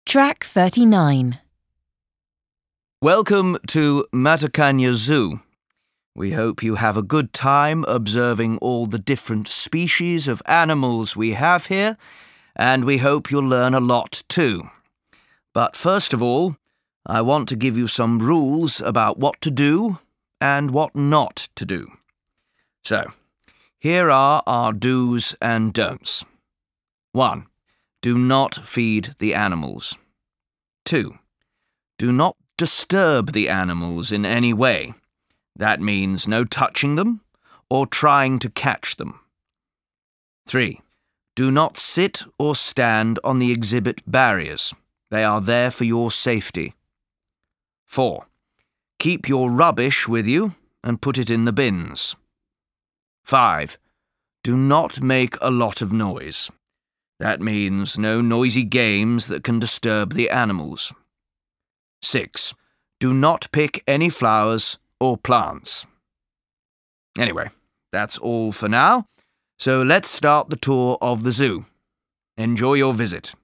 Track 39. Welcome to Matacanya Zoo. We hope you have a good time observing all the different species of animals we have here, and we hope you'll learn a lot too. But first of all, I want to give you some rules about what to do and what not to do. So, here are our do's and don'ts. 1. Do not feed the animals. 2. Do not disturb the animals in any way. That means no touching them or trying to catch them. 3. Do not sit or stand on the exhibit barriers. They are there for your safety. 4. Keep your rubbish with you and put it in the bins. 5. Do not make a lot of noise. That means no noisy games that can disturb the animals. 6. Do not pick any flowers or plants. Anyway, that's all for now. So let's start the tour of the zoo. Enjoy your visit.